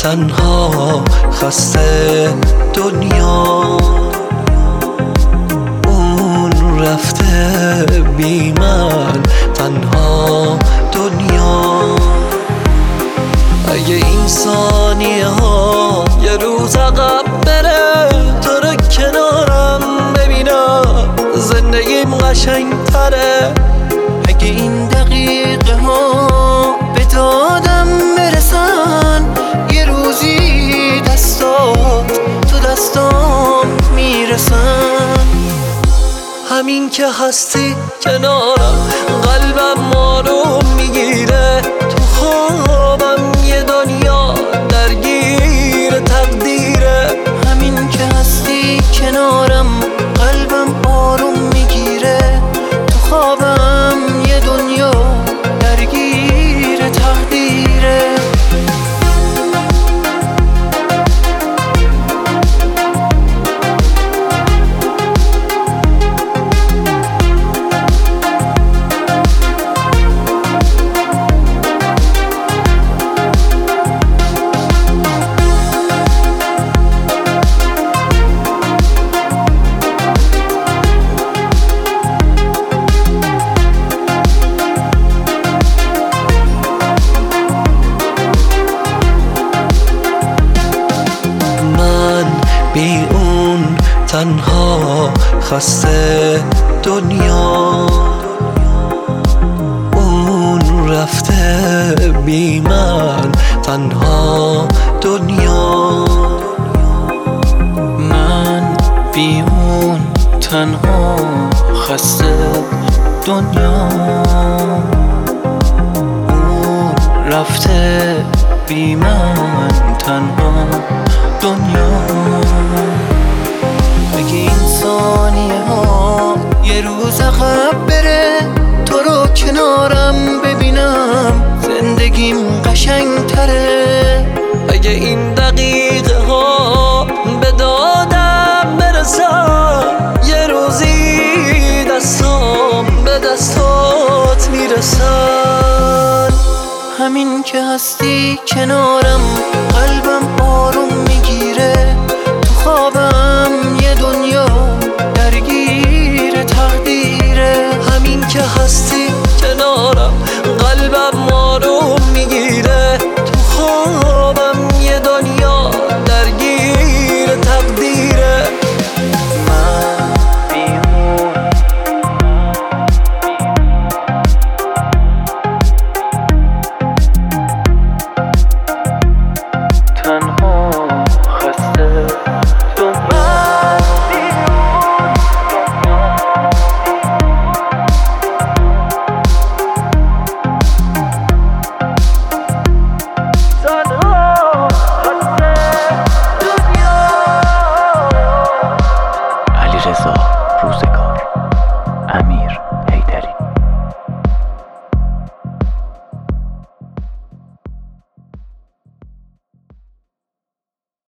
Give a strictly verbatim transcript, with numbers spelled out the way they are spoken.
تنها خسته دنیا، اون رفته بی من تنها دنیا. اگه این ثانیه ها یه روز عقب بره، تو رو کنارم ببینم زندگیم قشنگ تره. اگه این دقیقه ها به دادم برسن، یه روزی دستات تو دستام میرسن. همین که هستی کنارم قلبم آروم میگیره، تو خوابم یه دنیا درگیر تقدیره. همین که هستی کنارم قلبم آروم میگیره، تو خوابم یه دنیا درگیر تقدیره. بی اون تنها خسته دنیا، اون رفته بی من تنها دنیا. من بی اون تنها خسته دنیا، اون رفته بی من تنها دنیا. اگه این ثانیه ها یه روز عقب بره، تو رو کنارم ببینم زندگیم قشنگ تره. اگه این دقیقه ها به دادم برسن، یه روزی دستام به دستات میرسن. همین که هستی کنارم قلبم آروم میگیره، تو خوابم یه دنیا درگیر تقدیره. همین که هستی کنارم قلبم